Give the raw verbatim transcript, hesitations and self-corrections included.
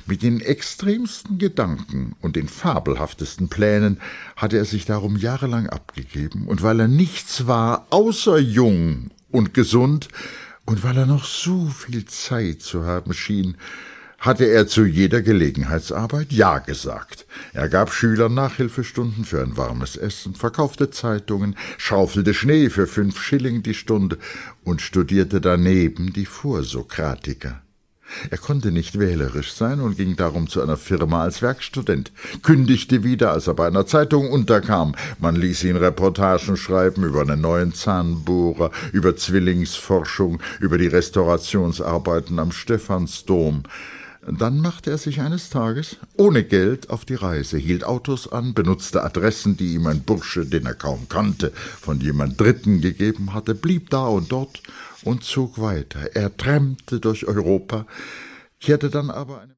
Mit den extremsten Gedanken und den fabelhaftesten Plänen hatte er sich darum jahrelang abgegeben, und weil er nichts war außer jung und gesund und weil er noch so viel Zeit zu haben schien, hatte er zu jeder Gelegenheitsarbeit Ja gesagt. Er gab Schülern Nachhilfestunden für ein warmes Essen, verkaufte Zeitungen, schaufelte Schnee für fünf Schilling die Stunde und studierte daneben die Vorsokratiker. Er konnte nicht wählerisch sein und ging darum zu einer Firma als Werkstudent, kündigte wieder, als er bei einer Zeitung unterkam. Man ließ ihn Reportagen schreiben über einen neuen Zahnbohrer, über Zwillingsforschung, über die Restaurationsarbeiten am Stephansdom. Dann machte er sich eines Tages ohne Geld auf die Reise, hielt Autos an, benutzte Adressen, die ihm ein Bursche, den er kaum kannte, von jemand Dritten gegeben hatte, blieb da und dort und zog weiter. Er träumte durch Europa, kehrte dann aber